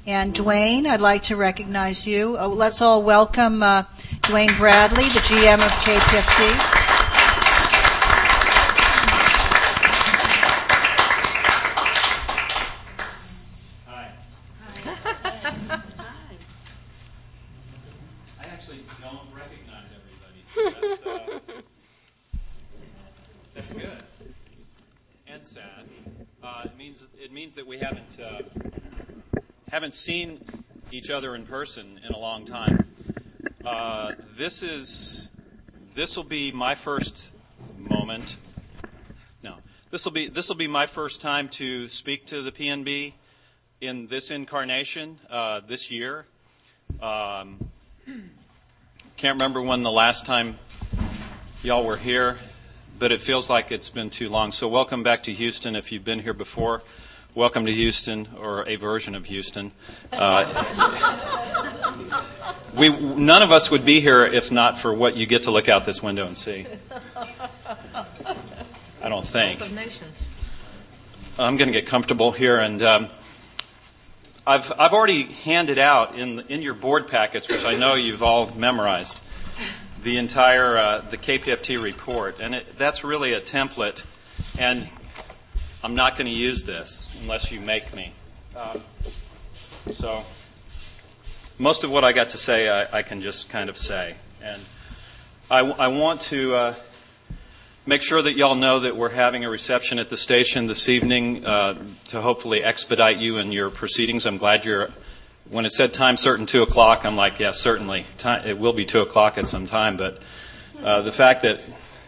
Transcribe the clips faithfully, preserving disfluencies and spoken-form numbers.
And Dwayne, I'd like to recognize you. Oh, let's all welcome uh, Dwayne Bradley, the G M of K P F T. It means that we haven't uh, haven't seen each other in person in a long time. Uh, this is this will be my first moment. No, this will be this will be my first time to speak to the P N B in this incarnation uh, this year. Um, can't remember when the last time y'all were here, but it feels like it's been too long. So welcome back to Houston if you've been here before. Welcome to Houston, or a version of Houston. Uh, we none of us would be here if not for what you get to look out this window and see. I don't think. Of nations. I'm going to get comfortable here, and um, I've I've already handed out in in your board packets, which I know you've all memorized, the entire uh, the K P F T report, and it, that's really a template, and I'm not going to use this unless you make me. Um, so most of what I got to say, I, I can just kind of say. And I, I want to uh, make sure that y'all know that we're having a reception at the station this evening uh, to hopefully expedite you in your proceedings. I'm glad you're, when it said time certain two o'clock, I'm like, yeah, certainly. Time, it will be two o'clock at some time. But uh, the fact that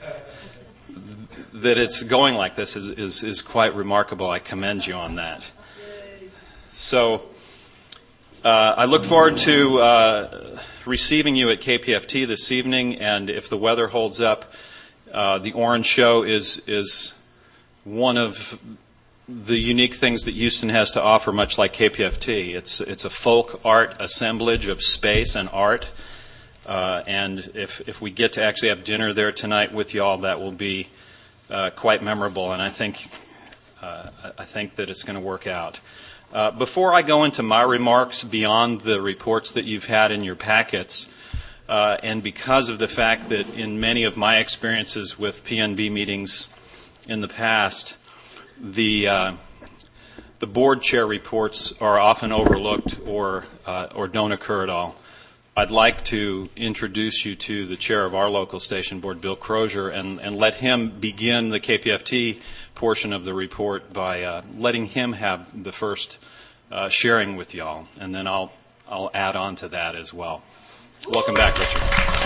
that it's going like this is, is, is quite remarkable. I commend you on that. So uh, I look forward to uh, receiving you at K P F T this evening, and if the weather holds up, uh, the Orange Show is is one of the unique things that Houston has to offer, much like K P F T. It's it's a folk art assemblage of space and art, uh, and if if we get to actually have dinner there tonight with y'all, that will be Uh, quite memorable, and I think uh, I think that it's going to work out. Uh, before I go into my remarks beyond the reports that you've had in your packets, uh, and because of the fact that in many of my experiences with P N B meetings in the past, the uh, the board chair reports are often overlooked or uh, or don't occur at all, I'd like to introduce you to the chair of our local station board, Bill Crozier, and, and let him begin the K P F T portion of the report by uh, letting him have the first uh, sharing with y'all, and then I'll I'll add on to that as well. Welcome back, Richard.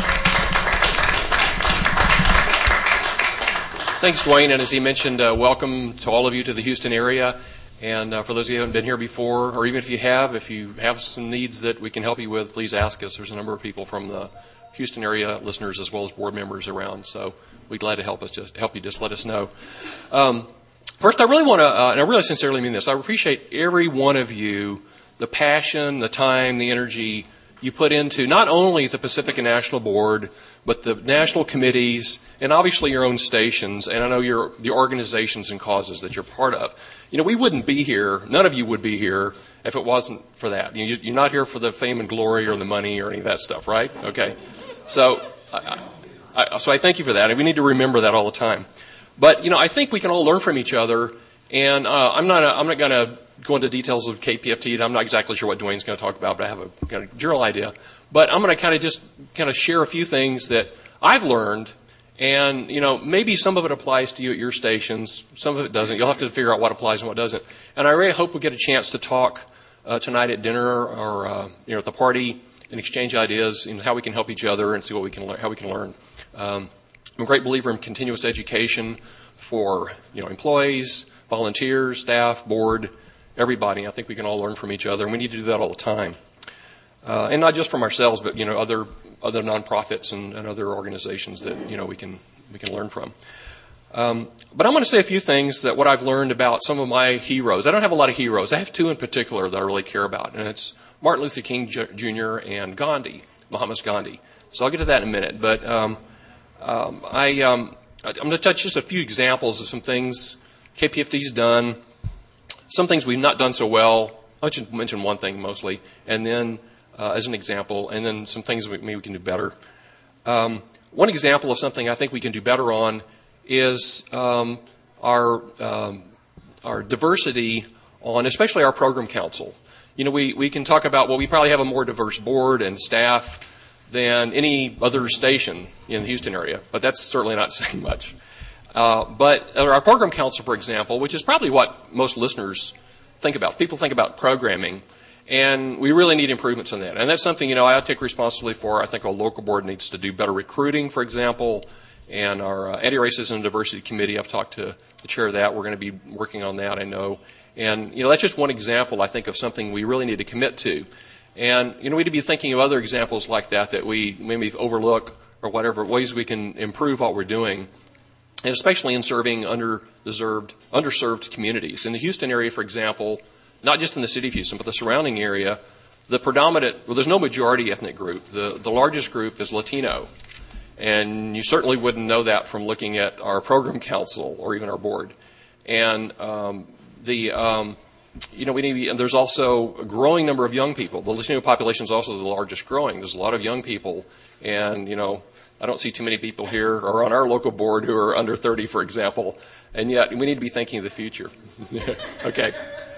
Thanks, Dwayne, and as he mentioned, uh, welcome to all of you to the Houston area. And uh, for those of you who haven't been here before, or even if you have, if you have some needs that we can help you with, please ask us. There's a number of people from the Houston area, listeners as well as board members around, so we'd glad to help us. Just help you. Just let us know. Um, first, I really want to, uh, and I really sincerely mean this. I appreciate every one of you, the passion, the time, the energy you put into not only the Pacifica National Board, but the national committees, and obviously your own stations, and I know your the organizations and causes that you're part of. You know, we wouldn't be here, none of you would be here, if it wasn't for that. You, you're not here for the fame and glory or the money or any of that stuff, right? Okay. So, I, I, so I thank you for that, and we need to remember that all the time. But, you know, I think we can all learn from each other, and uh, I'm not, a, I'm not going to go into details of K P F T, and I'm not exactly sure what Dwayne's going to talk about, but I have a kind of general idea. But I'm going to kind of just kind of share a few things that I've learned. And, you know, maybe some of it applies to you at your stations. Some of it doesn't. You'll have to figure out what applies and what doesn't. And I really hope we get a chance to talk uh, tonight at dinner or, uh, you know, at the party and exchange ideas and how we can help each other and see what we can learn, how we can learn. Um, I'm a great believer in continuous education for, you know, employees, volunteers, staff, board, everybody. I think we can all learn from each other, and we need to do that all the time. Uh, and not just from ourselves, but, you know, other other nonprofits and, and other organizations that, you know, we can we can learn from. Um, but I'm going to say a few things that what I've learned about some of my heroes. I don't have a lot of heroes. I have two in particular that I really care about, and it's Martin Luther King Junior and Gandhi, Mahatma Gandhi. So I'll get to that in a minute. But um, um, I, um, I'm going to touch just a few examples of some things K P F T's done, some things we've not done so well, I'll just mention one thing mostly, and then uh, as an example, and then some things we, maybe we can do better. Um, one example of something I think we can do better on is um, our um, our diversity on, especially our program council. You know, we, we can talk about, well, we probably have a more diverse board and staff than any other station in the Houston area, but that's certainly not saying much. Uh, but our program council, for example, which is probably what most listeners think about. People think about programming, and we really need improvements in that. And that's something, you know, I take responsibility for. I think our local board needs to do better recruiting, for example, and our uh, Anti-Racism and Diversity Committee, I've talked to the chair of that. We're going to be working on that, I know. And, you know, that's just one example, I think, of something we really need to commit to. And, you know, we need to be thinking of other examples like that that we maybe overlook or whatever, ways we can improve what we're doing, and especially in serving underdeserved, underserved communities. In the Houston area, for example, not just in the city of Houston, but the surrounding area, the predominant, well, there's no majority ethnic group. The, the largest group is Latino. And you certainly wouldn't know that from looking at our program council or even our board. And um, the, um, you know, we need, and there's also a growing number of young people. The Latino population is also the largest growing. There's a lot of young people. And, you know, I don't see too many people here or on our local board who are under thirty, for example. And yet we need to be thinking of the future. Okay.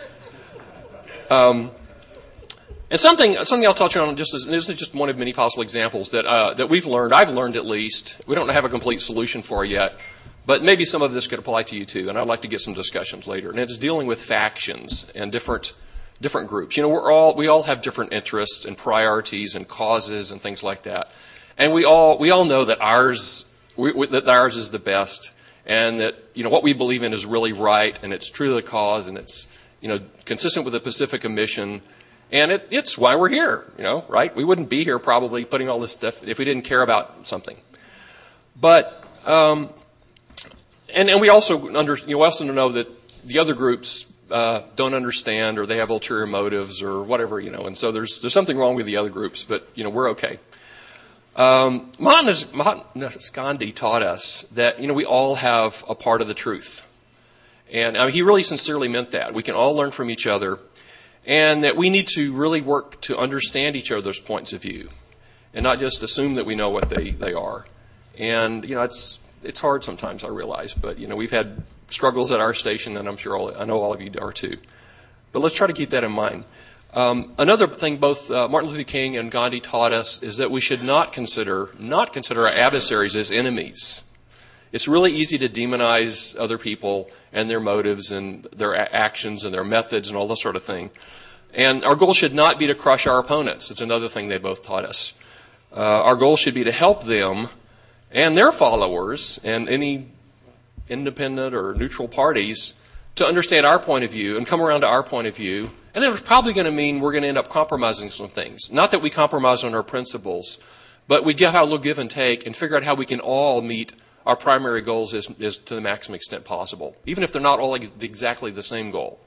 Um, And something, something I'll touch on just as, and this is just one of many possible examples that, uh, that we've learned, I've learned at least. We don't have a complete solution for it yet, but maybe some of this could apply to you too, and I'd like to get some discussions later. And it's dealing with factions and different, different groups. You know, we're all, we all have different interests and priorities and causes and things like that. And we all, we all know that ours, we, we, that ours is the best, and that, you know, what we believe in is really right, and it's true to the cause, and it's, you know, consistent with the Pacifica mission. And it, it's why we're here, you know, right? We wouldn't be here probably putting all this stuff if we didn't care about something. But, um, and, and we also under, you know, also know that the other groups uh, don't understand, or they have ulterior motives or whatever, you know. And so there's there's something wrong with the other groups, but you know we're okay. Um, Mahatma Gandhi taught us that you know we all have a part of the truth, and I mean, he really sincerely meant that. We can all learn from each other. And that we need to really work to understand each other's points of view and not just assume that we know what they, they are. And, you know, it's it's hard sometimes, I realize. But, you know, we've had struggles at our station, and I'm sure all, I know all of you are too. But let's try to keep that in mind. Um, another thing both uh, Martin Luther King and Gandhi taught us is that we should not consider, not consider our adversaries as enemies. It's really easy to demonize other people and their motives and their actions and their methods and all this sort of thing. And our goal should not be to crush our opponents. It's another thing they both taught us. Uh, our goal should be to help them and their followers and any independent or neutral parties to understand our point of view and come around to our point of view. And it's probably going to mean we're going to end up compromising some things. Not that we compromise on our principles, but we give out a little give and take and figure out how we can all meet our primary goals is, is to the maximum extent possible, even if they're not all exactly the same goal.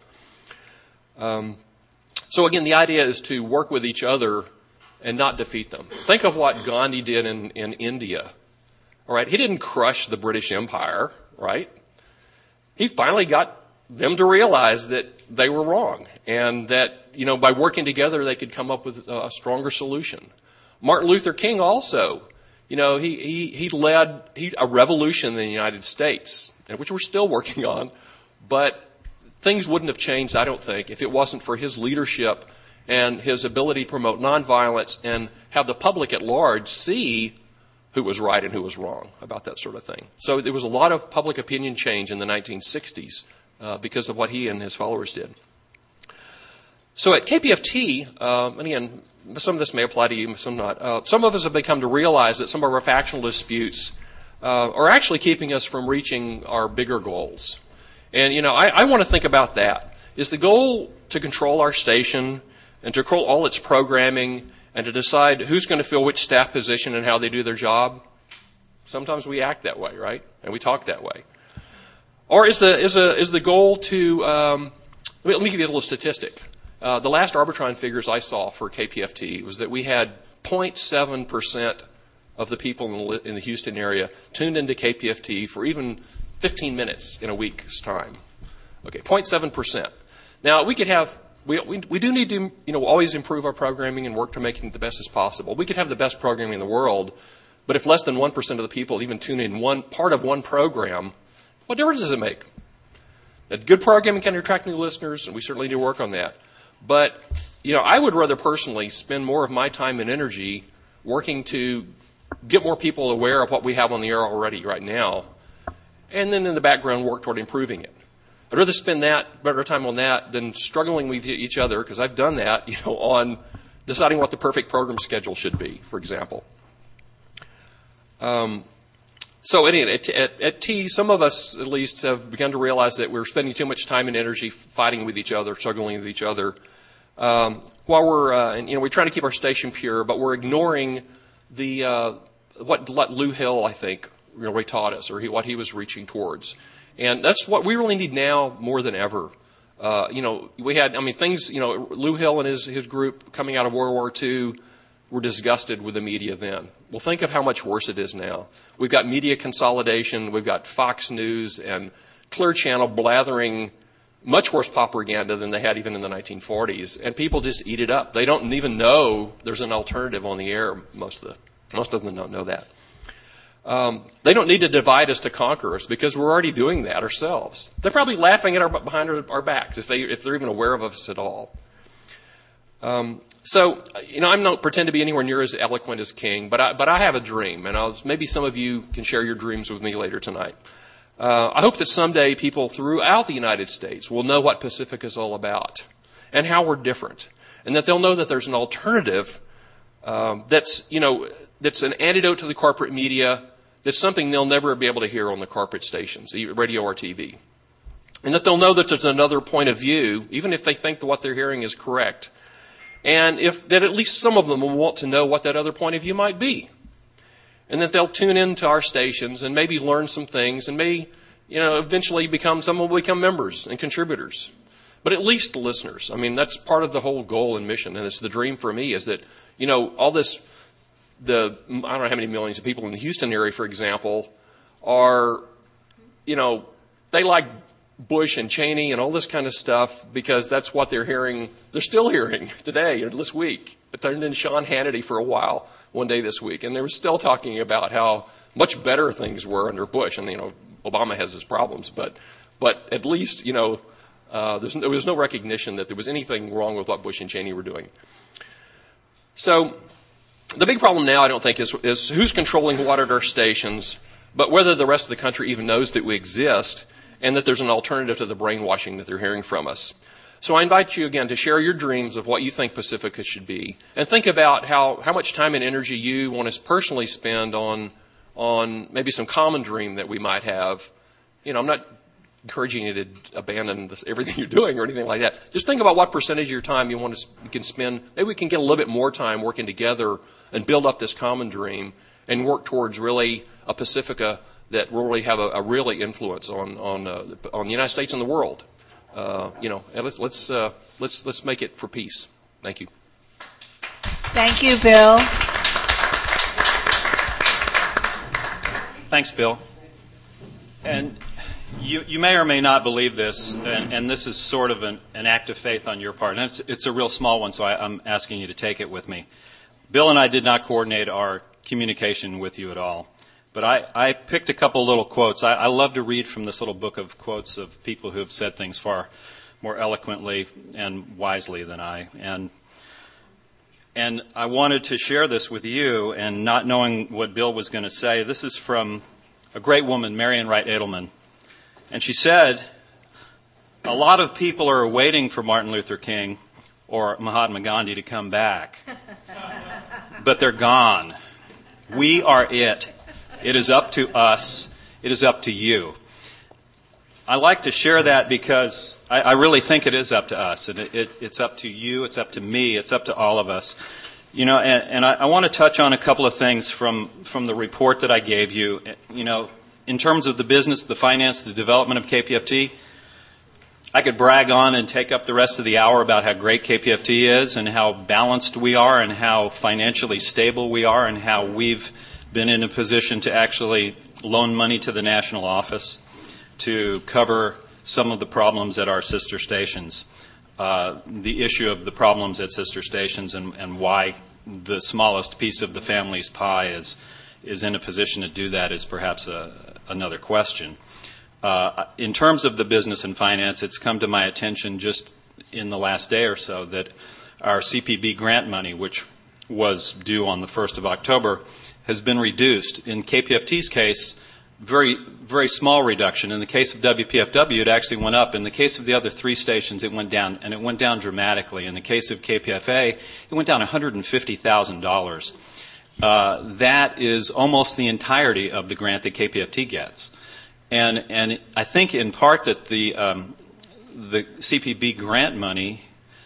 Um, so again, the idea is to work with each other and not defeat them. Think of what Gandhi did in, in India. All right, he didn't crush the British Empire, right? He finally got them to realize that they were wrong and that, you know, by working together they could come up with a stronger solution. Martin Luther King also, you know, he, he, he led he, a revolution in the United States, which we're still working on, but things wouldn't have changed, I don't think, if it wasn't for his leadership and his ability to promote nonviolence and have the public at large see who was right and who was wrong about that sort of thing. So there was a lot of public opinion change in the nineteen sixties uh, because of what he and his followers did. So at K P F T, um, and again, some of this may apply to you, some not. Uh, some of us have become to realize that some of our factional disputes uh, are actually keeping us from reaching our bigger goals. And, you know, I, I want to think about that. Is the goal to control our station and to control all its programming and to decide who's going to fill which staff position and how they do their job? Sometimes we act that way, right? And we talk that way. Or is the, is the, is the goal to, um, let me, let me give you a little statistic. Uh, the last Arbitron figures I saw for K P F T was that we had zero point seven percent of the people in the, in the Houston area tuned into K P F T for even fifteen minutes in a week's time. Okay, zero point seven percent. Now, we could have we, we we do need to, you know, always improve our programming and work to make it the best as possible. We could have the best programming in the world, but if less than one percent of the people even tune in one part of one program, what difference does it make? That good programming can attract new listeners, and we certainly need to work on that. But, you know, I would rather personally spend more of my time and energy working to get more people aware of what we have on the air already right now, and then in the background work toward improving it. I'd rather spend that better time on that than struggling with each other, because I've done that, you know, on deciding what the perfect program schedule should be, for example. Um, so anyway, at, at, at T, some of us at least have begun to realize that we're spending too much time and energy fighting with each other, struggling with each other, um, while we're, uh, and, you know, we're trying to keep our station pure, but we're ignoring the uh, what, what Lou Hill, I think, really taught us, or he, what he was reaching towards. And that's what we really need now more than ever. Uh, you know, we had, I mean, things, you know, Lou Hill and his, his group coming out of World War Two were disgusted with the media then. Well, think of how much worse it is now. We've got media consolidation. We've got Fox News and Clear Channel blathering much worse propaganda than they had even in the nineteen forties. And people just eat it up. They don't even know there's an alternative on the air. Most of the, most of them don't know that. Um, they don't need to divide us to conquer us, because we're already doing that ourselves. They're probably laughing at our, behind our, our backs if, they, if they're even aware of us at all. Um, so, you know, I'm not pretend to be anywhere near as eloquent as King, but I, but I have a dream, and I'll, maybe some of you can share your dreams with me later tonight. Uh, I hope that someday people throughout the United States will know what Pacifica is all about and how we're different, and that they'll know that there's an alternative um, that's, you know, that's an antidote to the corporate media. That's something they'll never be able to hear on the corporate stations, radio or T V. And that they'll know that there's another point of view, even if they think that what they're hearing is correct. And if that at least some of them will want to know what that other point of view might be. And that they'll tune into our stations and maybe learn some things, and may, you know, eventually become, some will become members and contributors. But at least listeners. I mean, that's part of the whole goal and mission. And it's the dream for me, is that, you know, all this, the, I don't know how many millions of people in the Houston area, for example, are, you know, they like Bush and Cheney and all this kind of stuff because that's what they're hearing. They're still hearing today, or this week. I turned in Sean Hannity for a while one day this week, and they were still talking about how much better things were under Bush. And, you know, Obama has his problems, but but at least, you know, uh, there's, there was no recognition that there was anything wrong with what Bush and Cheney were doing. So the big problem now, I don't think, is, is who's controlling what at our stations, but whether the rest of the country even knows that we exist and that there's an alternative to the brainwashing that they're hearing from us. So I invite you again to share your dreams of what you think Pacifica should be, and think about how, how much time and energy you want to personally spend on, on maybe some common dream that we might have. You know, I'm not encouraging you to abandon this, everything you're doing or anything like that. Just think about what percentage of your time you want to you can spend. Maybe we can get a little bit more time working together and build up this common dream and work towards really a Pacifica that will really have a, a really influence on on uh, on the United States and the world. Uh, you know, and let's let's uh, let's let's make it for peace. Thank you. Thank you, Bill. Thanks, Bill. And you you may or may not believe this, and, and this is sort of an, an act of faith on your part. And it's it's a real small one, so I, I'm asking you to take it with me. Bill and I did not coordinate our communication with you at all. But I, I picked a couple little quotes. I, I love to read from this little book of quotes of people who have said things far more eloquently and wisely than I. And and I wanted to share this with you, and not knowing what Bill was going to say. This is from a great woman, Marian Wright Edelman. And she said, a lot of people are waiting for Martin Luther King or Mahatma Gandhi to come back. But they're gone. We are it. It is up to us. It is up to you. I like to share that because I, I really think it is up to us. And it, it, it's up to you. It's up to me. It's up to all of us. You know, and, and I, I want to touch on a couple of things from, from the report that I gave you. You know, in terms of the business, the finance, the development of K P F T, I could brag on and take up the rest of the hour about how great K P F T is and how balanced we are and how financially stable we are and how we've been in a position to actually loan money to the national office to cover some of the problems at our sister stations. uh, the issue of the problems at sister stations and, and why the smallest piece of the family's pie is is in a position to do that is perhaps a, another question. Uh, in terms of the business and finance, it's come to my attention just in the last day or so that our C P B grant money, which was due on the first of October, has been reduced. In K P F T's case, very, very small reduction. In the case of W P F W, it actually went up. In the case of the other three stations, it went down, and it went down dramatically. In the case of K P F A, it went down one hundred fifty thousand dollars. Uh, that is almost the entirety of the grant that K P F T gets. And, and I think in part that the, um, the C P B grant money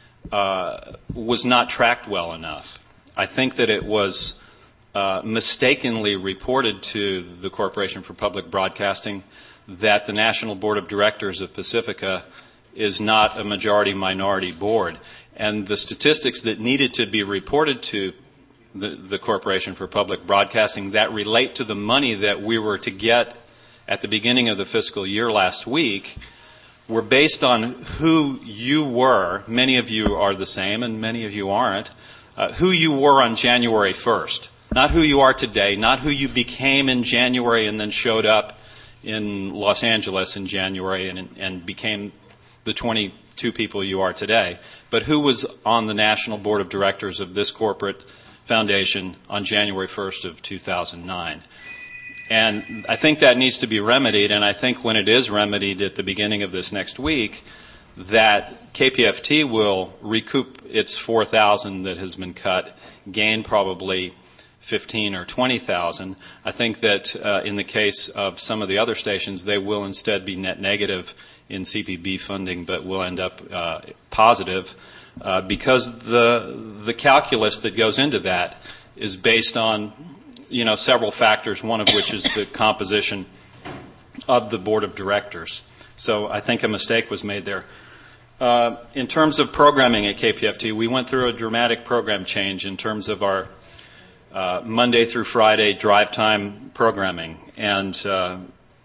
uh, was not tracked well enough. I think that it was uh, mistakenly reported to the Corporation for Public Broadcasting that the National Board of Directors of Pacifica is not a majority-minority board. And the statistics that needed to be reported to the, the Corporation for Public Broadcasting that relate to the money that we were to get at the beginning of the fiscal year last week were based on who you were. Many of you are the same and many of you aren't. Uh, who you were on January first. Not who you are today, not who you became in January and then showed up in Los Angeles in January and, and became the twenty-two people you are today, but who was on the National Board of Directors of this corporate foundation on January first of two thousand nine. And I think that needs to be remedied, and I think when it is remedied at the beginning of this next week, that K P F T will recoup its four thousand that has been cut, gain probably fifteen or twenty thousand. I think that uh, in the case of some of the other stations, they will instead be net negative in C P B funding, but will end up uh, positive. Uh, because the the calculus that goes into that is based on, you know, several factors, one of which is the composition of the board of directors. So I think a mistake was made there. Uh, in terms of programming at K P F T, we went through a dramatic program change in terms of our uh, Monday through Friday drive time programming. And uh,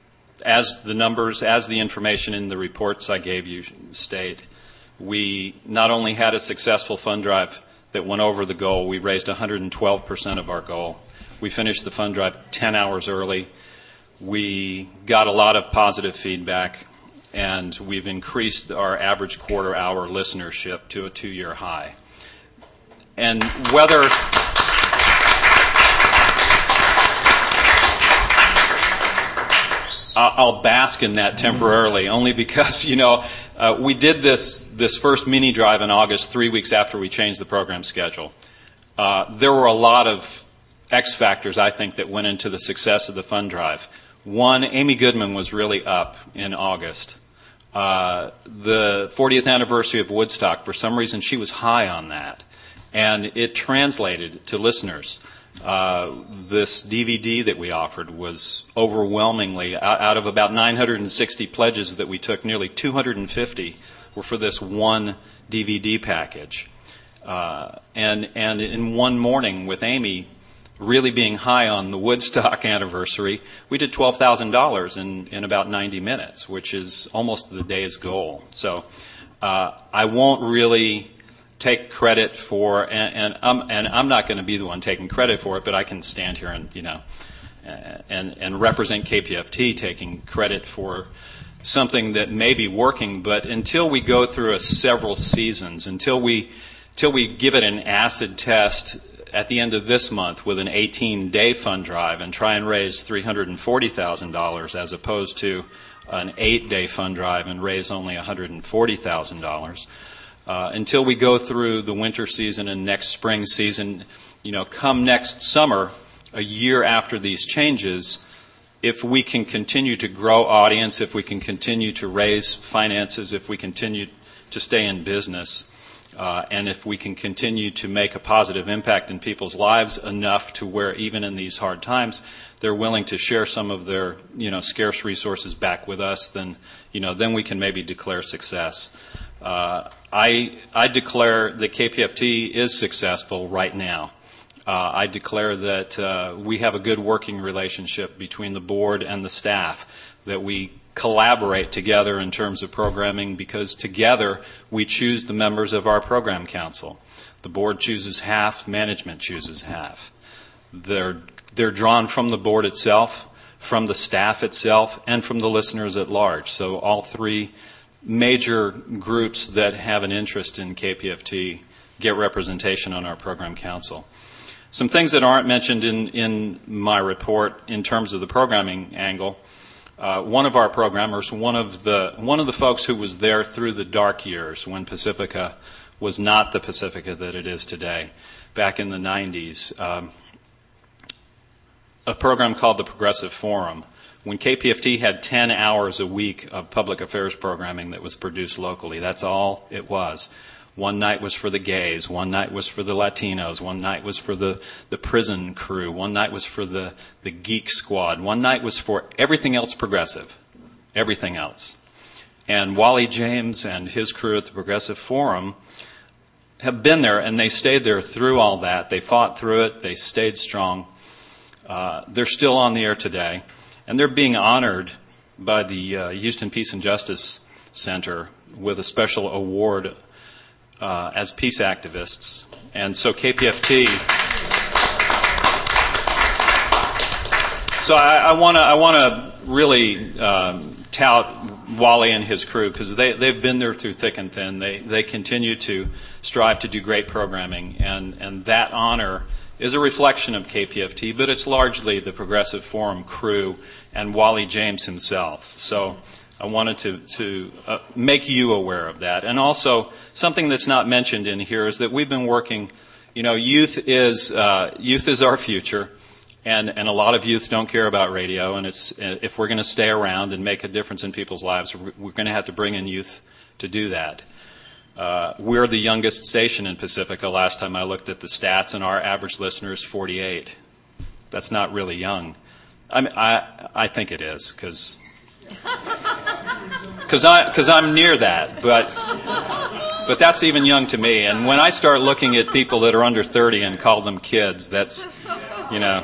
as the numbers, as the information in the reports I gave you state, we not only had a successful fund drive that went over the goal, we raised one hundred twelve percent of our goal. We finished the fund drive ten hours early. We got a lot of positive feedback, and we've increased our average quarter hour listenership to a two-year high. And whether I'll bask in that temporarily, only because, you know, uh, we did this this first mini drive in August, three weeks after we changed the program schedule. Uh, there were a lot of X factors, I think, that went into the success of the fund drive. One, Amy Goodman was really up in August. Uh, the fortieth anniversary of Woodstock, for some reason, she was high on that, and it translated to listeners. Uh, this D V D that we offered was overwhelmingly, out of about nine hundred sixty pledges that we took, nearly two hundred fifty were for this one D V D package. Uh, and, and in one morning with Amy really being high on the Woodstock anniversary, we did twelve thousand dollars in, in about ninety minutes, which is almost the day's goal. So uh, I won't really take credit for, and, and I'm and I'm not going to be the one taking credit for it, but I can stand here and you know, and and represent K P F T taking credit for something that may be working. But until we go through a several seasons, until we until we give it an acid test at the end of this month with an eighteen-day fund drive and try and raise three hundred forty thousand dollars as opposed to an eight-day fund drive and raise only one hundred forty thousand dollars. Uh, until we go through the winter season and next spring season, you know, come next summer, a year after these changes, if we can continue to grow audience, if we can continue to raise finances, if we continue to stay in business, uh, and if we can continue to make a positive impact in people's lives enough to where even in these hard times they're willing to share some of their, you know, scarce resources back with us, then, you know, then we can maybe declare success. Uh, I, I declare that K P F T is successful right now. Uh, I declare that uh, we have a good working relationship between the board and the staff, that we collaborate together in terms of programming, because together we choose the members of our program council. The board chooses half, management chooses half. They're, they're drawn from the board itself, from the staff itself, and from the listeners at large. So all three major groups that have an interest in K P F T get representation on our program council. Some things that aren't mentioned in, in my report in terms of the programming angle. Uh, one of our programmers, one of the one of the folks who was there through the dark years when Pacifica was not the Pacifica that it is today, back in the nineties, um, a program called the Progressive Forum, when K P F T had ten hours a week of public affairs programming that was produced locally. That's all it was. One night was for the gays, one night was for the Latinos, one night was for the, the prison crew, one night was for the, the geek squad, one night was for everything else progressive, everything else. And Wally James and his crew at the Progressive Forum have been there, and they stayed there through all that. They fought through it, they stayed strong. Uh, they're still on the air today, and they're being honored by the uh, Houston Peace and Justice Center with a special award Uh, as peace activists. And so K P F T. So I want to I want to really um, tout Wally and his crew, because they they've been there through thick and thin. They they continue to strive to do great programming, and and that honor is a reflection of K P F T, but it's largely the Progressive Forum crew and Wally James himself. So I wanted to, to uh, make you aware of that. And also, something that's not mentioned in here is that we've been working, you know, youth is uh, youth is our future, and, and a lot of youth don't care about radio, and it's if we're going to stay around and make a difference in people's lives, we're going to have to bring in youth to do that. Uh, we're the youngest station in Pacifica. Last time I looked at the stats, and our average listener is forty-eight. That's not really young. I mean, I, I think it is, because... Because because I'm near that, but but that's even young to me. And when I start looking at people that are under thirty and call them kids, that's, you know.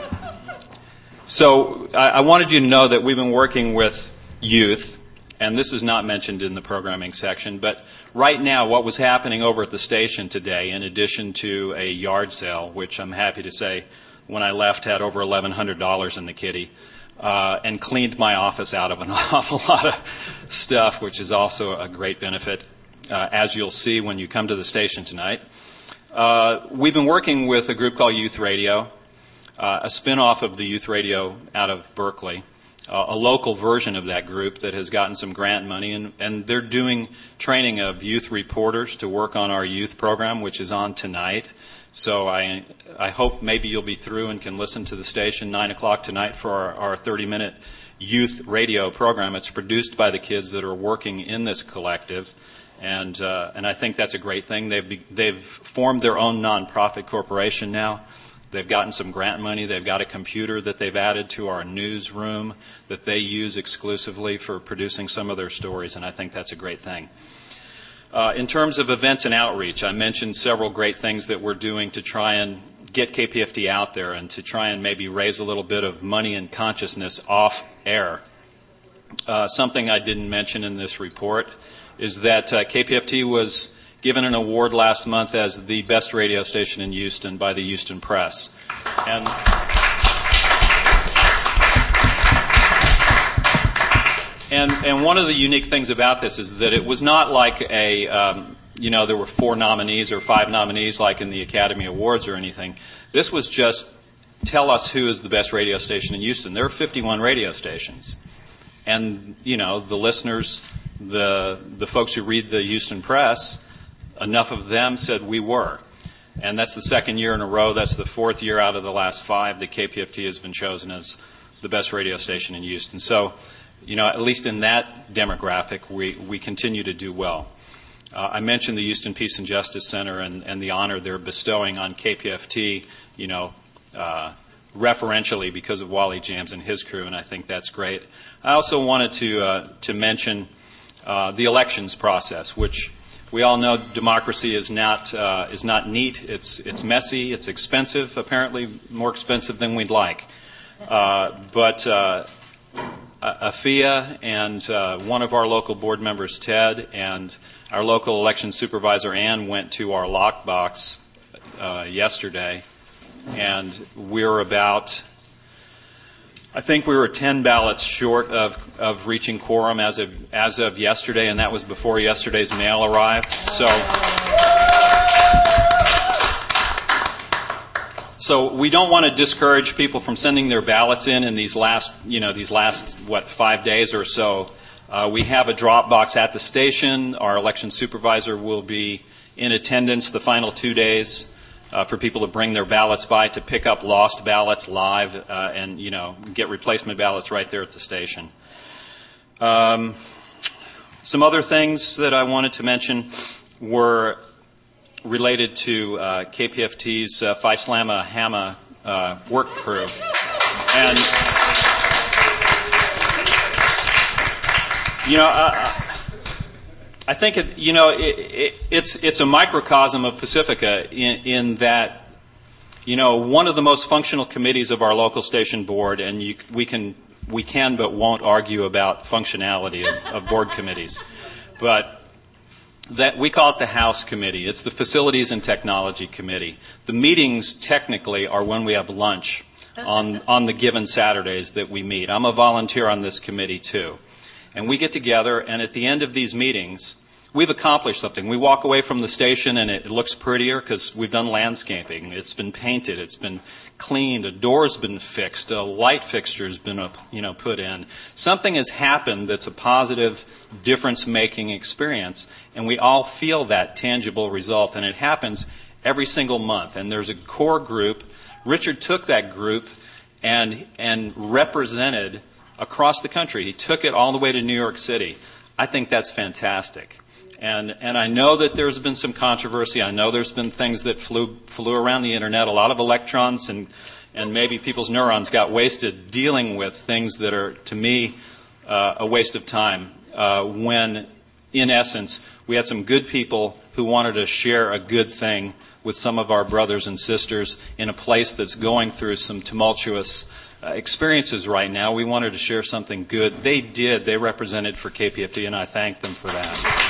So I, I wanted you to know that we've been working with youth, and this is not mentioned in the programming section, but right now what was happening over at the station today, in addition to a yard sale, which I'm happy to say when I left had over eleven hundred dollars in the kitty, Uh, and cleaned my office out of an awful lot of stuff, which is also a great benefit, uh, as you'll see when you come to the station tonight. Uh, we've been working with a group called Youth Radio, uh, a spin-off of the Youth Radio out of Berkeley, uh, a local version of that group that has gotten some grant money, and, and they're doing training of youth reporters to work on our youth program, which is on tonight. So I I hope maybe you'll be through and can listen to the station nine o'clock tonight for our, our thirty-minute youth radio program. It's produced by the kids that are working in this collective, and uh, and I think that's a great thing. They've be, they've formed their own nonprofit corporation now. They've gotten some grant money. They've got a computer that they've added to our newsroom that they use exclusively for producing some of their stories, and I think that's a great thing. Uh, in terms of events and outreach, I mentioned several great things that we're doing to try and get K P F T out there and to try and maybe raise a little bit of money and consciousness off air. Uh, something I didn't mention in this report is that uh, K P F T was given an award last month as the best radio station in Houston by the Houston Press. And And, and one of the unique things about this is that it was not like a, um, you know, there were four nominees or five nominees like in the Academy Awards or anything. This was just tell us who is the best radio station in Houston. There are fifty-one radio stations. And, you know, the listeners, the the folks who read the Houston Press, enough of them said we were. And that's the second year in a row. That's the fourth year out of the last five that K P F T has been chosen as the best radio station in Houston. So, you know, at least in that demographic, we, we continue to do well. Uh, I mentioned the Houston Peace and Justice Center and, and the honor they're bestowing on K P F T, you know, uh, referentially because of Wally James and his crew, and I think that's great. I also wanted to uh, to mention uh, the elections process, which we all know democracy is not uh, is not neat. It's it's messy. It's expensive. Apparently, more expensive than we'd like. Uh, but uh, Afia and uh, one of our local board members, Ted, and our local election supervisor, Ann, went to our lockbox uh, yesterday, and we're about, I think we were ten ballots short of, of reaching quorum as of as of yesterday, and that was before yesterday's mail arrived. So. So we don't want to discourage people from sending their ballots in in these last, you know, these last, what, five days or so. Uh, we have a drop box at the station. Our election supervisor will be in attendance the final two days uh, for people to bring their ballots by to pick up lost ballots live uh, and, you know, get replacement ballots right there at the station. Um, some other things that I wanted to mention were related to uh, K P F T's uh, Phi Slamma Hamma uh, work crew. And, you know, uh, I think, it, you know, it, it, it's, it's a microcosm of Pacifica in, in that, you know, one of the most functional committees of our local station board, and you, we can we can but won't argue about functionality of, of board committees, but that we call it the House Committee. It's the Facilities and Technology Committee. The meetings technically are when we have lunch on, on the given Saturdays that we meet. I'm a volunteer on this committee too. And we get together, and at the end of these meetings, we've accomplished something. We walk away from the station and it looks prettier because we've done landscaping. It's been painted. It's been cleaned. A door's been fixed. A light fixture's been, you know, put in. Something has happened that's a positive, difference-making experience, and we all feel that tangible result. And it happens every single month. And there's a core group. Richard took that group and and represented across the country. He took it all the way to New York City. I think that's fantastic. And and I know that there's been some controversy. I know there's been things that flew flew around the internet. A lot of electrons and and maybe people's neurons got wasted dealing with things that are, to me, uh, a waste of time. Uh, when, in essence, we had some good people who wanted to share a good thing with some of our brothers and sisters in a place that's going through some tumultuous uh, experiences right now. We wanted to share something good. They did. They represented for K P F T, and I thank them for that.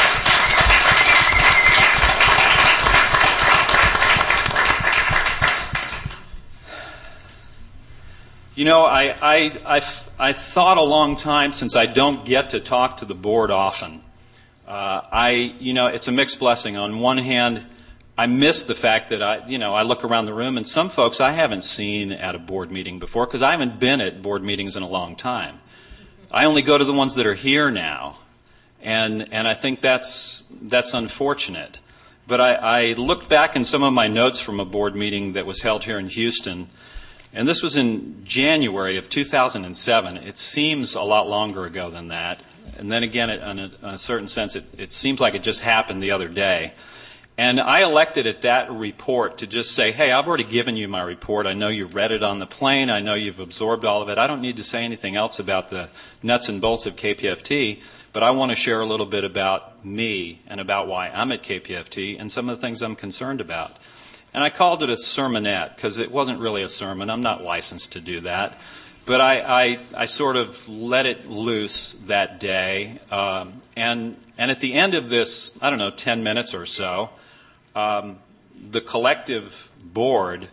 You know, I, I, I, I thought a long time, since I don't get to talk to the board often. Uh, I, you know, it's a mixed blessing. On one hand, I miss the fact that I, you know, I look around the room and some folks I haven't seen at a board meeting before because I haven't been at board meetings in a long time. I only go to the ones that are here now, and and I think that's that's unfortunate. But I, I looked back in some of my notes from a board meeting that was held here in Houston. And this was in January of two thousand seven. It seems a lot longer ago than that. And then again, it, in, a, in a certain sense, it, it seems like it just happened the other day. And I elected at that report to just say, hey, I've already given you my report. I know you read it on the plane. I know you've absorbed all of it. I don't need to say anything else about the nuts and bolts of K P F T, but I want to share a little bit about me and about why I'm at K P F T and some of the things I'm concerned about. And I called it a sermonette because it wasn't really a sermon. I'm not licensed to do that. But I, I, I sort of let it loose that day. Um, and, and at the end of this, I don't know, ten minutes or so, um, the collective board,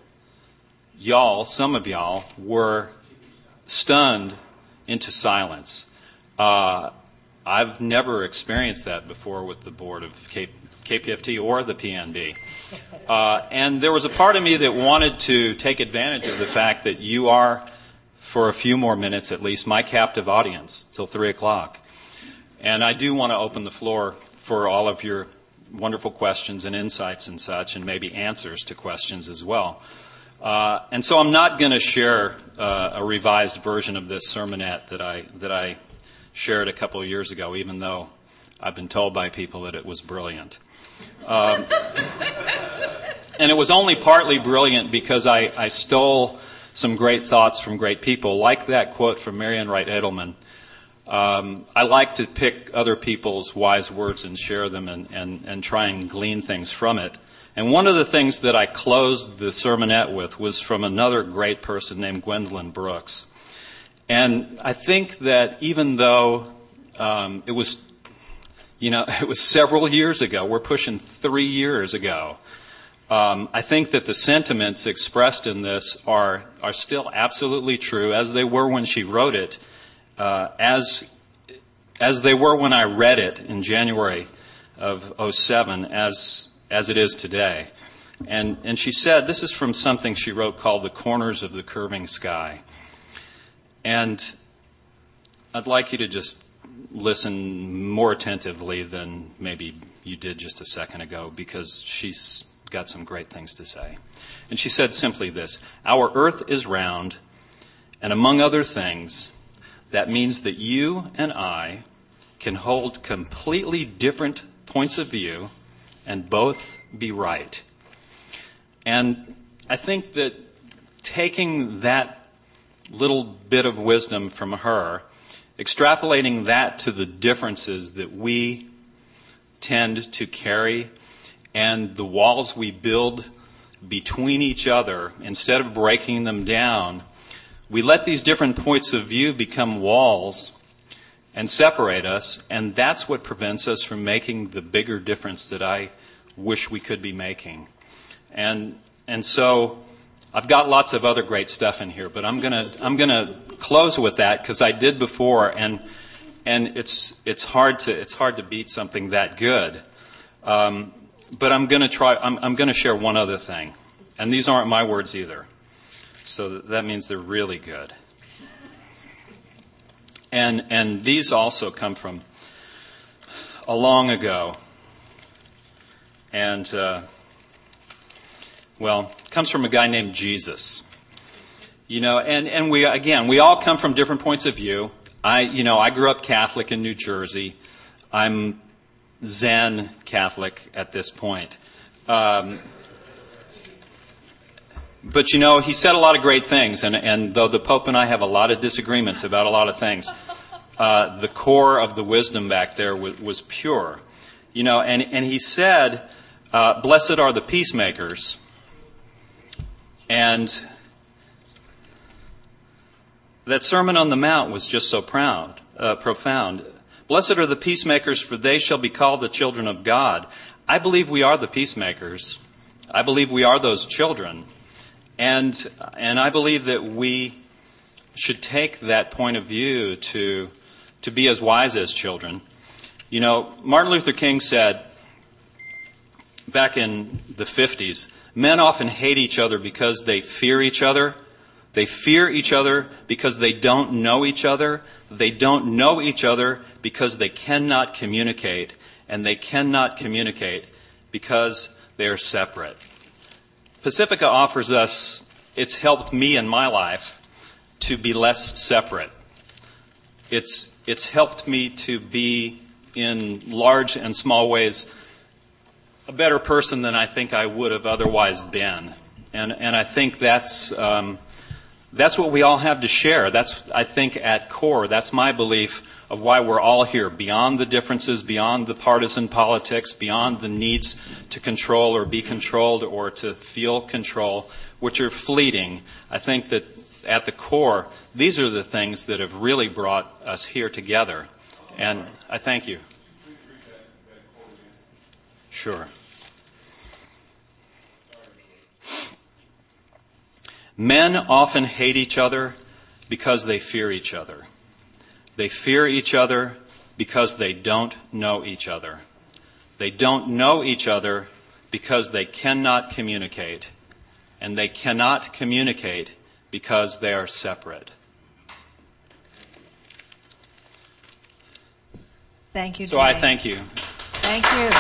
y'all, some of y'all, were stunned into silence. Uh, I've never experienced that before with the board of K P F T or the P N B. Uh, and there was a part of me that wanted to take advantage of the fact that you are, for a few more minutes at least, my captive audience till three o'clock. And I do want to open the floor for all of your wonderful questions and insights and such, and maybe answers to questions as well. Uh, and so I'm not going to share uh, a revised version of this sermonette that I that I shared a couple of years ago, even though I've been told by people that it was brilliant. Um, and it was only partly brilliant because I, I stole some great thoughts from great people, like that quote from Marian Wright Edelman. Um, I like to pick other people's wise words and share them and, and, and try and glean things from it. And one of the things that I closed the sermonette with was from another great person named Gwendolyn Brooks. And I think that even though um, it was, you know, it was several years ago, we're pushing three years ago, um, I think that the sentiments expressed in this are are still absolutely true, as they were when she wrote it, uh, as as they were when I read it in January of oh seven, as as it is today. And and she said, this is from something she wrote called The Corners of the Curving Sky. And I'd like you to just listen more attentively than maybe you did just a second ago, because she's got some great things to say. And she said simply this: our earth is round, and among other things, that means that you and I can hold completely different points of view and both be right. And I think that taking that little bit of wisdom from her, extrapolating that to the differences that we tend to carry and the walls we build between each other, instead of breaking them down, we let these different points of view become walls and separate us, and that's what prevents us from making the bigger difference that I wish we could be making. And and so I've got lots of other great stuff in here, but I'm gonna I'm gonna close with that, because I did before, and and it's it's hard to it's hard to beat something that good. Um, but I'm gonna try. I'm, I'm gonna share one other thing, and these aren't my words either, so that means they're really good. And and these also come from a long ago, and uh, well, it comes from a guy named Jesus. You know, and, and we again we all come from different points of view. I you know I grew up Catholic in New Jersey. I'm Zen Catholic at this point. Um, But, you know, he said a lot of great things, and, and though the Pope and I have a lot of disagreements about a lot of things, uh, the core of the wisdom back there was, was pure. You know, and, and he said, uh, blessed are the peacemakers. And that Sermon on the Mount was just so proud, uh, profound. Blessed are the peacemakers, for they shall be called the children of God. I believe we are the peacemakers. I believe we are those children. And and I believe that we should take that point of view to to be as wise as children. You know, Martin Luther King said back in the fifties, men often hate each other because they fear each other. They fear each other because they don't know each other. They don't know each other because they cannot communicate. And they cannot communicate because they are separate. Pacifica offers us, it's helped me in my life to be less separate. It's it's helped me to be, in large and small ways, a better person than I think I would have otherwise been. And and I think that's um, that's what we all have to share. That's, I think, at core, that's my belief of why we're all here, beyond the differences, beyond the partisan politics, beyond the needs to control or be controlled or to feel control, which are fleeting. I think that at the core, these are the things that have really brought us here together. And I thank you. Sure. Men often hate each other because they fear each other. They fear each other because they don't know each other. They don't know each other because they cannot communicate. And they cannot communicate because they are separate. Thank you, So Dwayne. I thank you. Thank you.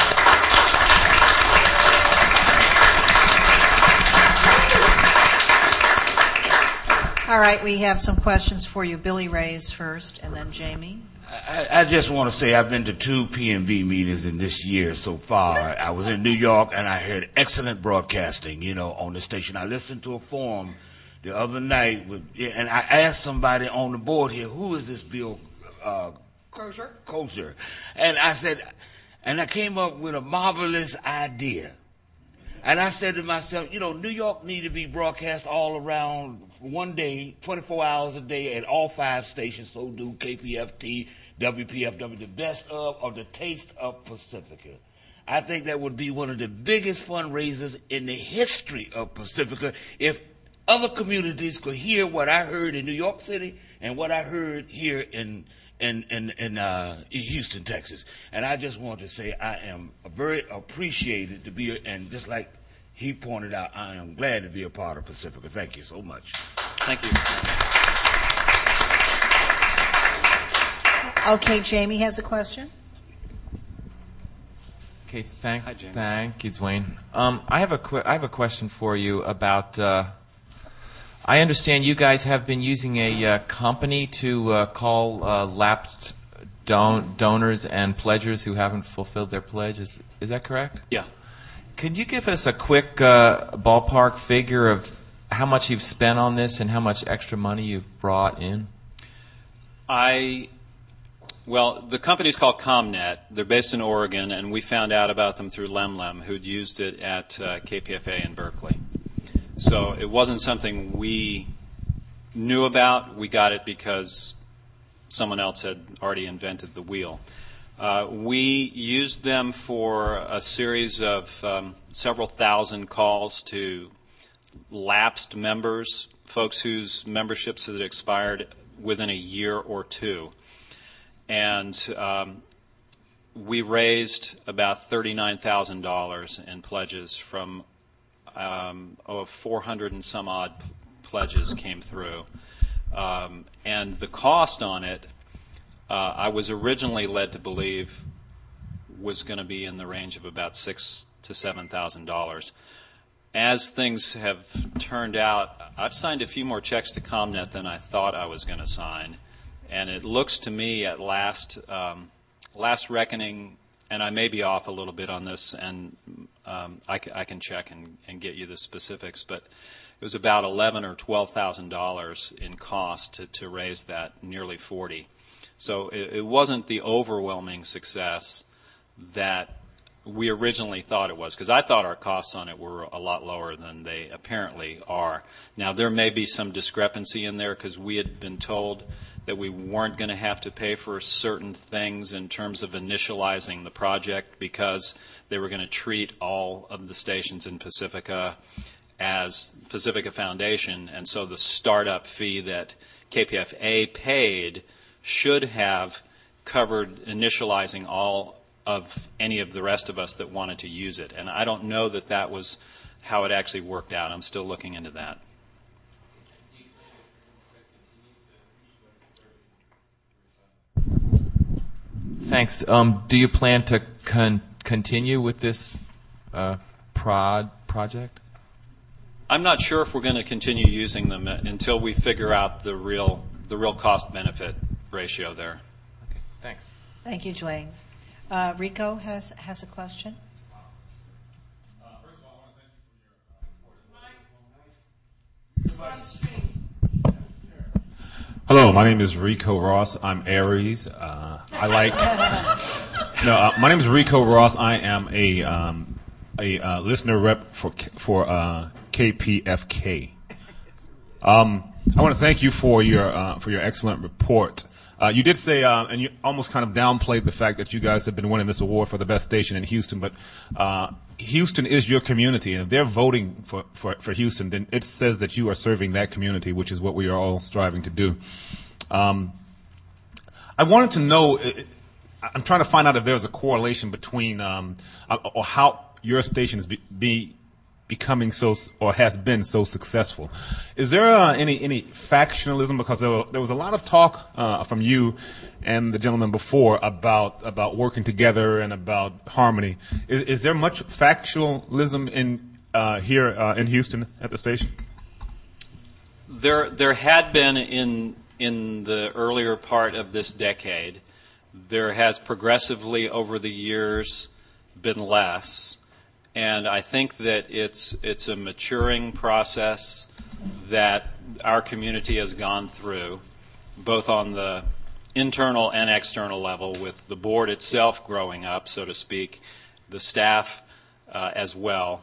All right, we have some questions for you. Billy Ray's first, and then Jamie. I, I just want to say I've been to two P M B meetings in this year so far. I was in New York, and I heard excellent broadcasting, you know, on the station. I listened to a forum the other night, with, and I asked somebody on the board here, who is this Bill uh, Crozier? Crozier? And I said, and I came up with a marvelous idea. And I said to myself, you know, New York need to be broadcast all around one day, twenty-four hours a day at all five stations. So do K P F T, W P F W, the best of or the taste of Pacifica. I think that would be one of the biggest fundraisers in the history of Pacifica if other communities could hear what I heard in New York City and what I heard here in in in, in uh, Houston, Texas. And I just want to say I am very appreciated to be, and just like he pointed out, I am glad to be a part of Pacifica. Thank you so much. Thank you. Okay, Jamie has a question. Okay, thank, Hi, Jamie. thank you, Dwayne. Um, I have a que- I have a question for you about. Uh, I understand you guys have been using a uh, company to uh, call uh, lapsed don- donors and pledgers who haven't fulfilled their pledge. Is is that correct? Yeah. Could you give us a quick uh, ballpark figure of how much you've spent on this and how much extra money you've brought in? I. Well, the company's called ComNet. They're based in Oregon, and we found out about them through Lemlem, who'd used it at uh, K P F A in Berkeley. So it wasn't something we knew about. We got it because someone else had already invented the wheel. Uh, we used them for a series of um, several thousand calls to lapsed members, folks whose memberships had expired within a year or two. And um, we raised about thirty-nine thousand dollars in pledges from um, oh, four hundred and some odd p- pledges came through. Um, and the cost on it, uh, I was originally led to believe, was going to be in the range of about six to seven thousand dollars. As things have turned out, I've signed a few more checks to ComNet than I thought I was going to sign. And it looks to me at last um, last reckoning, and I may be off a little bit on this, and um, I, c- I can check and, and get you the specifics, but it was about eleven or twelve thousand dollars in cost to, to raise that, nearly forty. So it, it wasn't the overwhelming success that we originally thought it was, because I thought our costs on it were a lot lower than they apparently are. Now there may be some discrepancy in there because we had been told that we weren't going to have to pay for certain things in terms of initializing the project because they were going to treat all of the stations in Pacifica as Pacifica Foundation, and so the startup fee that K P F A paid should have covered initializing all of any of the rest of us that wanted to use it. And I don't know that that was how it actually worked out. I'm still looking into that. Thanks. Um, do you plan to con- continue with this uh, prod project? I'm not sure if we're going to continue using them until we figure out the real the real cost-benefit ratio there. Okay, thanks. Thank you, Dwayne. Uh, Rico has has a question. Hello, my name is Rico Ross. I'm Aries. Uh, I like. no, uh, my name is Rico Ross. I am a um, a uh, listener rep for for uh, K P F K. Um, I want to thank you for your uh, for your excellent report. Uh, you did say, uh, and you almost kind of downplayed the fact that you guys have been winning this award for the best station in Houston, but uh, Houston is your community, and if they're voting for, for, for Houston, then it says that you are serving that community, which is what we are all striving to do. Um, I wanted to know, I'm trying to find out if there's a correlation between, um, or how your station is be, be becoming so, or has been so successful. Is there uh, any any factionalism? Because there, were, there was a lot of talk uh, from you and the gentleman before about about working together and about harmony. Is, is there much factionalism in uh, here uh, in Houston at the station? There there had been in in the earlier part of this decade. There has progressively over the years been less. And I think that it's it's a maturing process that our community has gone through, both on the internal and external level, with the board itself growing up, so to speak, the staff uh, as well.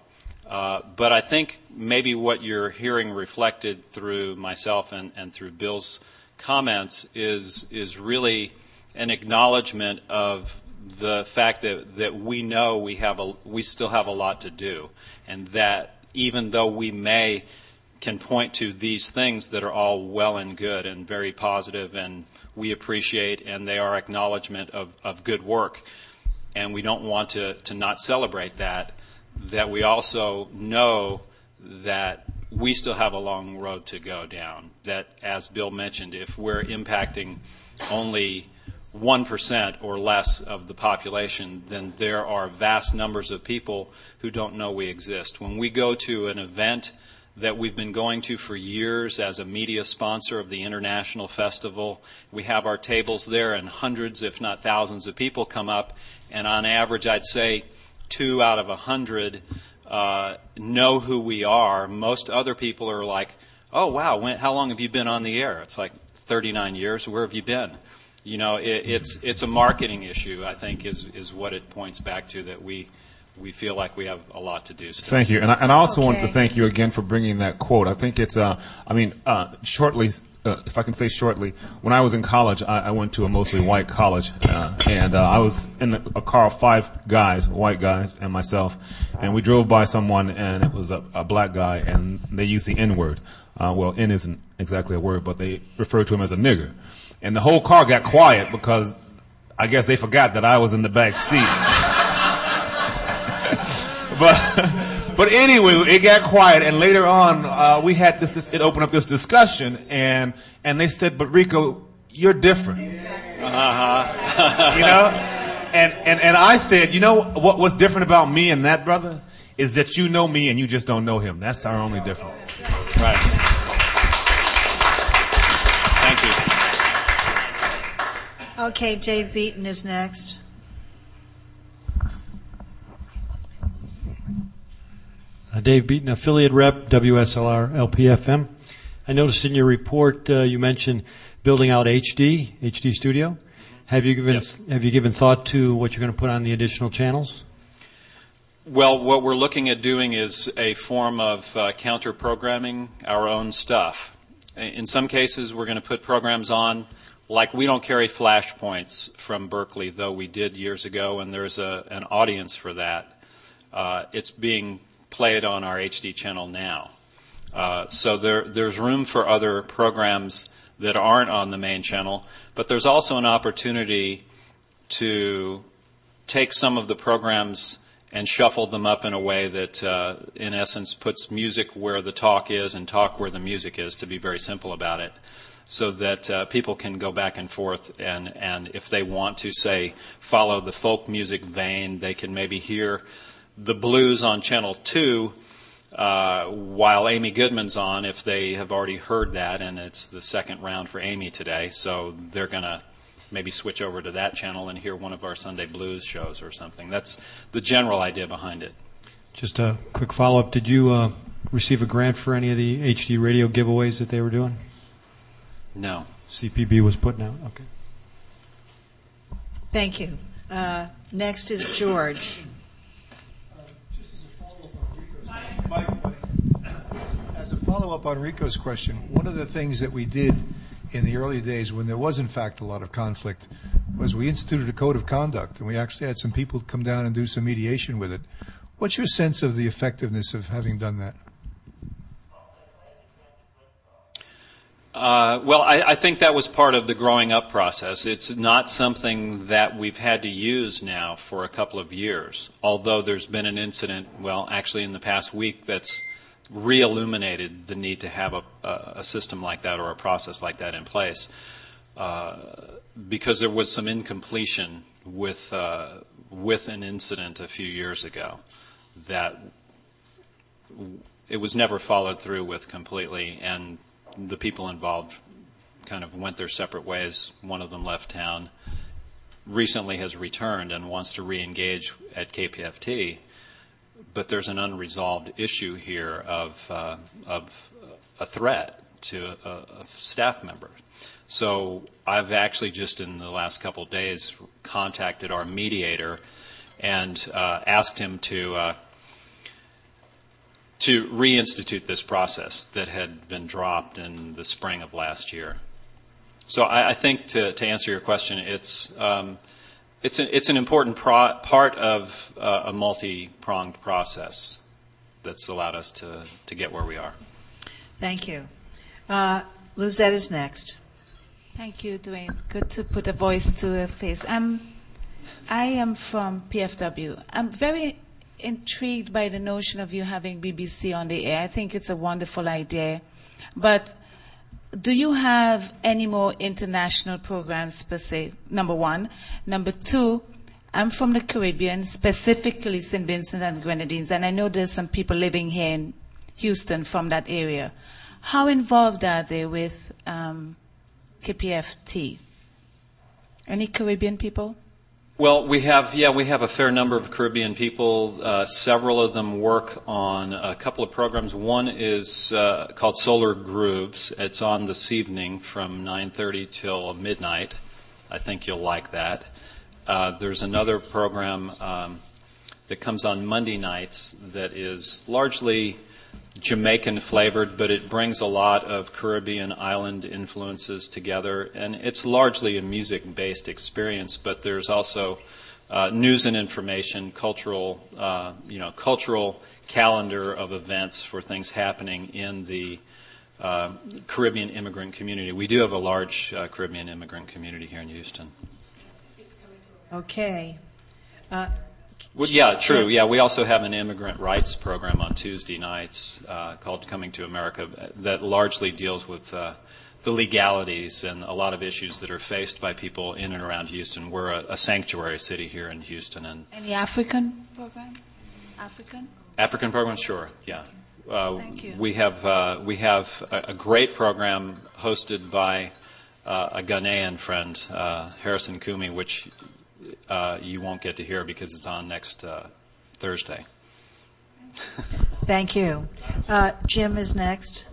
Uh, but I think maybe what you're hearing reflected through myself and, and through Bill's comments is is really an acknowledgement of the fact that, that we know we have a we still have a lot to do, and that even though we may can point to these things that are all well and good and very positive and we appreciate and they are acknowledgement of, of good work, and we don't want to, to not celebrate that, that we also know that we still have a long road to go down. That, as Bill mentioned, if we're impacting only one percent or less of the population, then there are vast numbers of people who don't know we exist. When we go to an event that we've been going to for years as a media sponsor of the International Festival, we have our tables there and hundreds, if not thousands, of people come up, and on average I'd say two out of a hundred uh, know who we are. Most other people are like, oh wow, when, how long have you been on the air? It's like thirty-nine years. Where have you been? You know, it, it's it's a marketing issue, I think, is is what it points back to, that we we feel like we have a lot to do still. Thank you, and I, and I also Okay. wanted to thank you again for bringing that quote. I think it's, uh, I mean, uh, shortly, uh, if I can say shortly, when I was in college, I, I went to a mostly white college, uh, and uh, I was in a, a car of five guys, white guys, and myself, and we drove by someone, and it was a, a black guy, and they used the N-word. Uh, well, N isn't exactly a word, but they referred to him as a nigger. And the whole car got quiet because I guess they forgot that I was in the back seat. but but anyway, it got quiet, and later on uh, we had this, this. It opened up this discussion, and and they said, "But Rico, you're different." Uh-huh. You know, and and and I said, you know what? What's different about me and that brother is that you know me and you just don't know him. That's our only difference. Right. Thank you. Okay, Dave Beaton is next. Uh, Dave Beaton, affiliate rep, W S L R L P F M. I noticed in your report uh, you mentioned building out H D, H D Studio. Have you given Yes. Have you given thought to what you're going to put on the additional channels? Well, what we're looking at doing is a form of uh, counter-programming our own stuff. In some cases, we're going to put programs on, like we don't carry flashpoints from Berkeley, though we did years ago, and there's a, an audience for that. Uh, it's being played on our H D channel now. Uh, so there, there's room for other programs that aren't on the main channel, but there's also an opportunity to take some of the programs and shuffle them up in a way that, uh, in essence, puts music where the talk is and talk where the music is, to be very simple about it, so that uh, people can go back and forth, and, and if they want to, say, follow the folk music vein, they can maybe hear the blues on Channel two uh, while Amy Goodman's on, if they have already heard that, and it's the second round for Amy today, so they're going to maybe switch over to that channel and hear one of our Sunday blues shows or something. That's the general idea behind it. Just a quick follow-up. Did you uh, receive a grant for any of the H D radio giveaways that they were doing? No. C P B was putting out? Okay. Thank you. Uh, next is George. As a follow-up on Rico's question, one of the things that we did in the early days when there was in fact a lot of conflict was we instituted a code of conduct, and we actually had some people come down and do some mediation with it. What's your sense of the effectiveness of having done that? Uh, well, I, I think that was part of the growing up process. It's not something that we've had to use now for a couple of years, although there's been an incident, well, actually in the past week, that's re-illuminated the need to have a, a system like that or a process like that in place, uh, because there was some incompletion with uh, with an incident a few years ago that it was never followed through with completely, and the people involved kind of went their separate ways. One of them left town, recently has returned and wants to re-engage at K P F T. But there's an unresolved issue here of uh, of a threat to a, a staff member. So I've actually just in the last couple of days contacted our mediator and uh, asked him to uh, to reinstitute this process that had been dropped in the spring of last year. So I, I think to, to answer your question, it's um, it's an, it's an important pro- part of uh, a multi-pronged process that's allowed us to, to get where we are. Thank you. Uh, Luzette is next. Thank you, Dwayne. Good to put a voice to a face. I'm, I am from P F W. I'm very intrigued by the notion of you having B B C on the air. I think it's a wonderful idea. But do you have any more international programs per se, number one? Number two, I'm from the Caribbean, specifically Saint Vincent and Grenadines, and I know there's some people living here in Houston from that area. How involved are they with um, K P F T? Any Caribbean people? Well, we have, yeah, we have a fair number of Caribbean people. Uh, several of them work on a couple of programs. One is uh, called Solar Grooves. It's on this evening from nine thirty till midnight. I think you'll like that. Uh, there's another program um, that comes on Monday nights that is largely Jamaican flavored, but it brings a lot of Caribbean island influences together, and it's largely a music-based experience. But there's also uh, news and information, cultural, uh, you know, cultural calendar of events for things happening in the uh, Caribbean immigrant community. We do have a large uh, Caribbean immigrant community here in Houston. Okay. Uh, Well, yeah, true. Yeah, we also have an immigrant rights program on Tuesday nights uh, called Coming to America that largely deals with uh, the legalities and a lot of issues that are faced by people in and around Houston. We're a, a sanctuary city here in Houston. And Any African programs? African? African programs, sure. Yeah. Uh, Thank you. We have uh, we have a, a great program hosted by uh, a Ghanaian friend, uh, Harrison Kumi, which Uh, you won't get to hear because it's on next uh, Thursday. Thank you. Uh, Jim is next.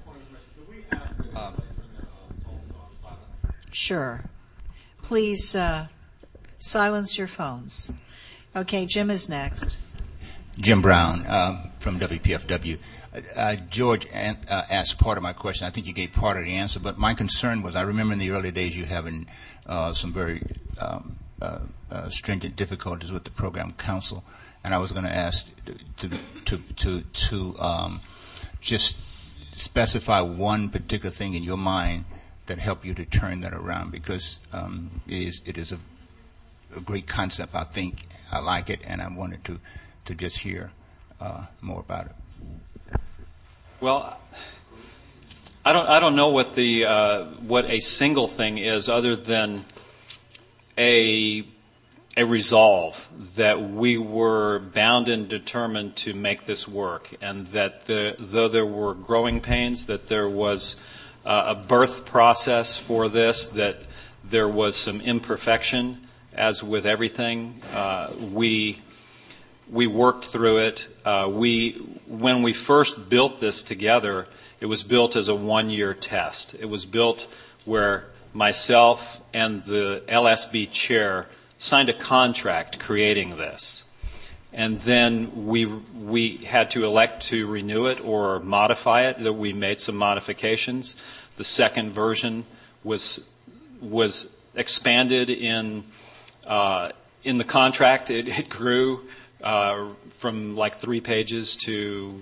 Sure. Please uh, silence your phones. Okay, Jim is next. Jim Brown um, from W P F W. Uh, George an- uh, asked part of my question. I think you gave part of the answer, but my concern was I remember in the early days you having uh, some very um, uh, uh, stringent difficulties with the program council, and I was going to ask to to to to um, just specify one particular thing in your mind that helped you to turn that around, because um, it is it is a, a great concept. I think I like it, and I wanted to to just hear uh, more about it. Well, I don't I don't know what the uh, what a single thing is other than a a resolve that we were bound and determined to make this work, and that the, though there were growing pains, that there was uh, a birth process for this, that there was some imperfection, as with everything. Uh, we we worked through it. Uh, we when we first built this together, it was built as a one-year test. It was built where myself and the L S B chair signed a contract creating this. And then we we had to elect to renew it or modify it. That we made some modifications. The second version was was expanded in uh, in the contract. It, it grew uh, from like three pages to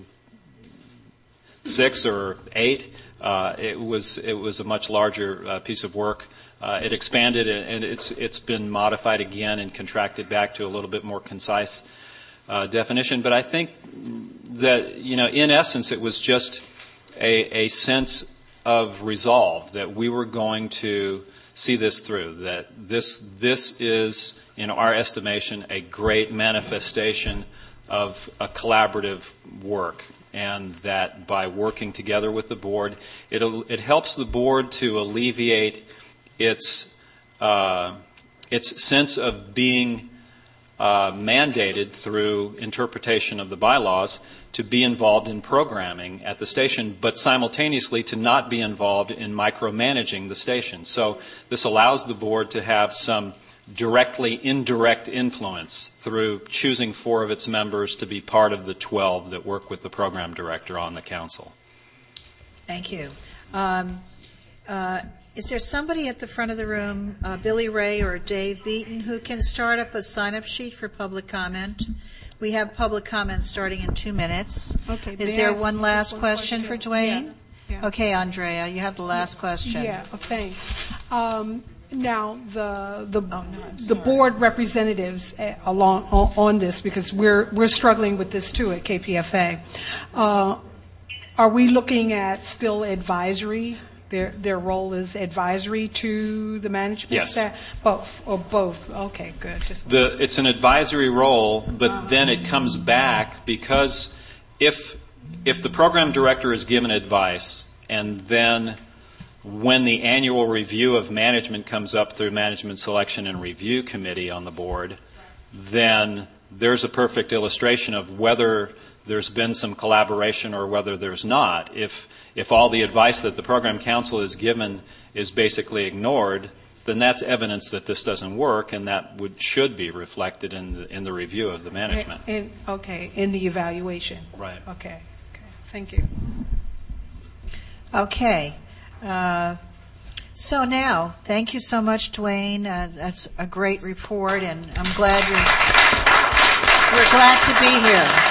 six or eight. Uh, it was it was a much larger uh, piece of work. Uh, it expanded and it's it's been modified again and contracted back to a little bit more concise uh, definition. But I think that, you know, in essence, it was just a, a sense of resolve that we were going to see this through. That this this is, in our estimation, a great manifestation of a collaborative work. And that by working together with the board, it it helps the board to alleviate its uh, its sense of being uh, mandated through interpretation of the bylaws to be involved in programming at the station, but simultaneously to not be involved in micromanaging the station. So this allows the board to have some directly indirect influence through choosing four of its members to be part of the twelve that work with the program director on the council. Thank you. Um, uh, is there somebody at the front of the room, uh, Billy Ray or Dave Beaton, who can start up a sign-up sheet for public comment? We have public comment starting in two minutes. Okay. Is may there I ask one last just one question, for Dwayne? Yeah. Yeah. Okay, Andrea, you have the last question. Yeah, thanks. Um, now, the the Oh, no, I'm the sorry. board representatives uh, along on, on this, because we're we're struggling with this too at K P F A. Uh, are we looking at still advisory? Their their role is advisory to the management Yes. staff? Both or both? Okay, good. Just The, it's an advisory role, but then it comes back because if if the program director is given advice and then when the annual review of management comes up through Management Selection and Review Committee on the board, then there's a perfect illustration of whether there's been some collaboration or whether there's not. If if all the advice that the program council is given is basically ignored, then that's evidence that this doesn't work, and that would should be reflected in the, in the review of the management. in, okay, in the evaluation. Right. Okay. Okay. Thank you. Okay. Uh, so now, thank you so much, Dwayne. Uh, that's a great report, and I'm glad you're, we're glad to be here.